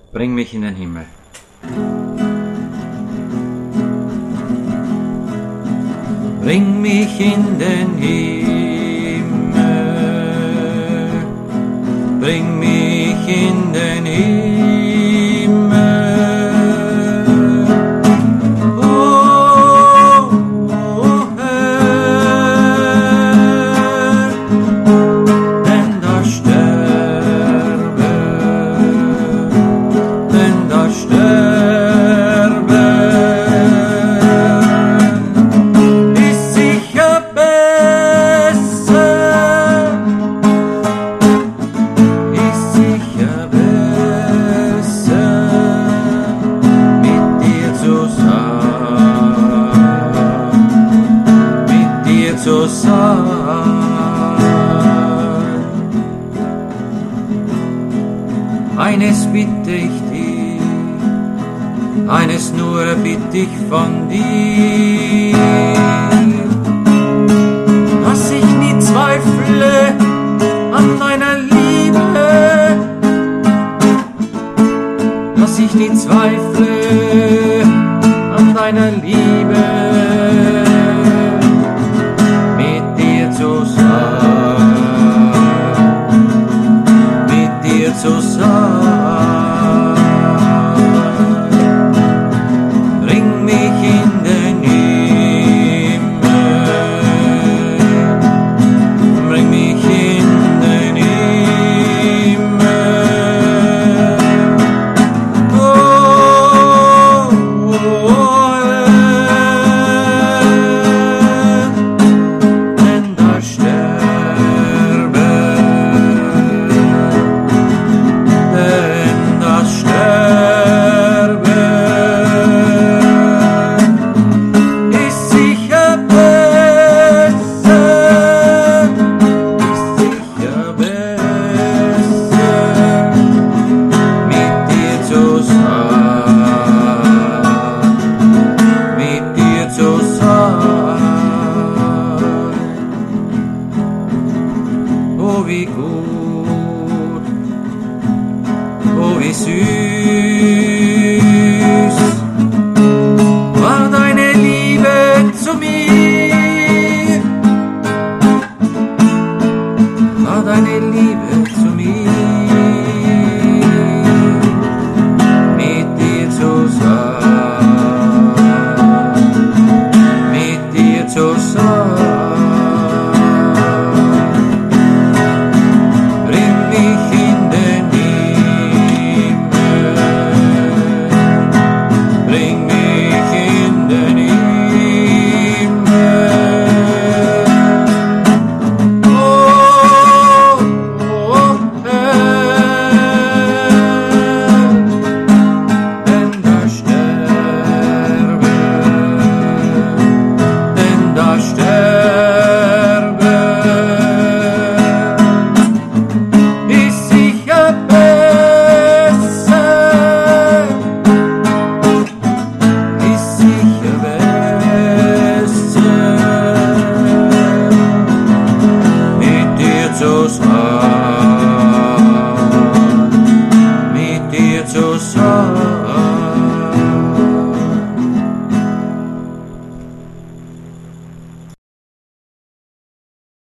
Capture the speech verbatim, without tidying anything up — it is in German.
Bring mich in den Himmel. Bring mich in den Himmel, bring mich in den Himmel. Oh, oh Herr, denn da sterbe, denn da sterbe. Zu sein. Eines bitte ich dich, eines nur bitte ich von dir, dass ich nie zweifle an deiner Liebe, dass ich nie zweifle an deiner Liebe. Zu sein, bring mich in den Himmel, bring mich in den Himmel. Oh, oh, denn da sterbe, oh wie gut, oh wie süß war deine Liebe zu mir, war deine Liebe zu mir, mit dir zu sein, mit dir zu sein. So